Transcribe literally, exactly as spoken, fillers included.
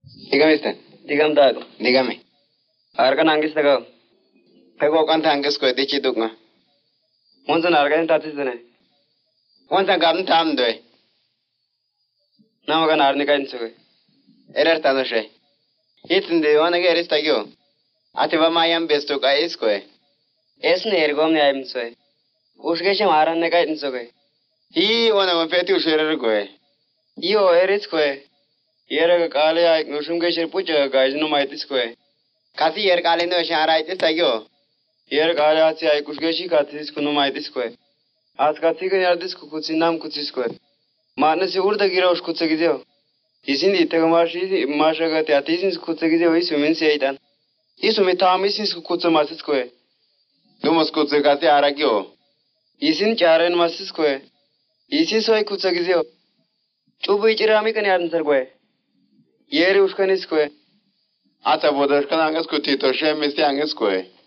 Dígame usted. Digam dado. Dígame. Argan angis tagaw. Pego kan tangas ko de chidugma. Monsan argan tatis dene. Onta gam tam doy. Namagan arni kain suge. Erer tanoshe. Itinde wana ge eris tagyo. Ativa mayam besto ka isko e. Esne ergom ne aim soy. Usgeshe maran ne kain suge. Hi wana ma peti usherer ko e. Io eris ko e. Yera kale ay nusum gesher pucha gajnu maitis ko e. Kasi yer kale no shara itis tagyo. Yer kale atsi ay kusgeshi katis kunu maitis ko e. Az kathi ke yardis ku kutsi nam kutsis ko e. Maane se urda gira us kutse gideo. Isin di tega marshi masha gate atisin kutse gideo isu min se aidan. Isu me tam isin kutse masis ko e. Dumos kutse kasi aragyo. Isin charen masis ko e. Isin soy kutse gideo. Chubu ichirami kan yarn sar ko e. Yeri uskanis ko e. Ata bodas kan angas ko tito she mesti angas ko e.